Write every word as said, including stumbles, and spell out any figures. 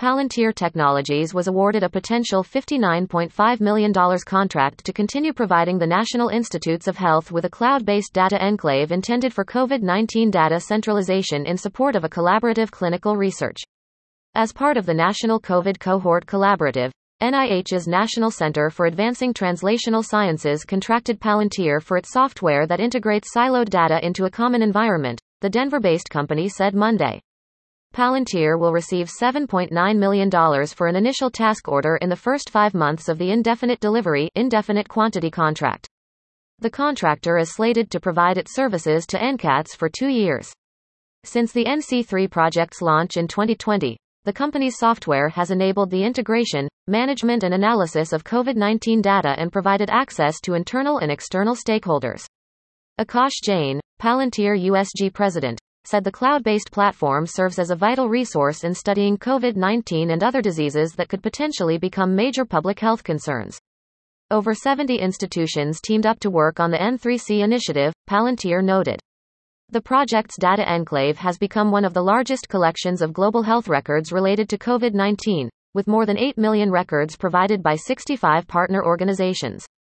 Palantir Technologies was awarded a potential fifty-nine point five million dollars contract to continue providing the National Institutes of Health with a cloud-based data enclave intended for COVID nineteen data centralization in support of a collaborative clinical research. As part of the National COVID Cohort Collaborative, N I H's National Center for Advancing Translational Sciences contracted Palantir for its software that integrates siloed data into a common environment, the Denver-based company said Monday. Palantir will receive seven point nine million dollars for an initial task order in the first five months of the indefinite delivery, indefinite quantity contract. The contractor is slated to provide its services to N C A T S for two years. Since the N C three project's launch in twenty twenty, the company's software has enabled the integration, management and analysis of COVID nineteen data and provided access to internal and external stakeholders. Akash Jain, Palantir U S G president, said the cloud-based platform serves as a vital resource in studying COVID nineteen and other diseases that could potentially become major public health concerns. Over seventy institutions teamed up to work on the N three C initiative, Palantir noted. The project's data enclave has become one of the largest collections of global health records related to COVID nineteen, with more than eight million records provided by sixty-five partner organizations.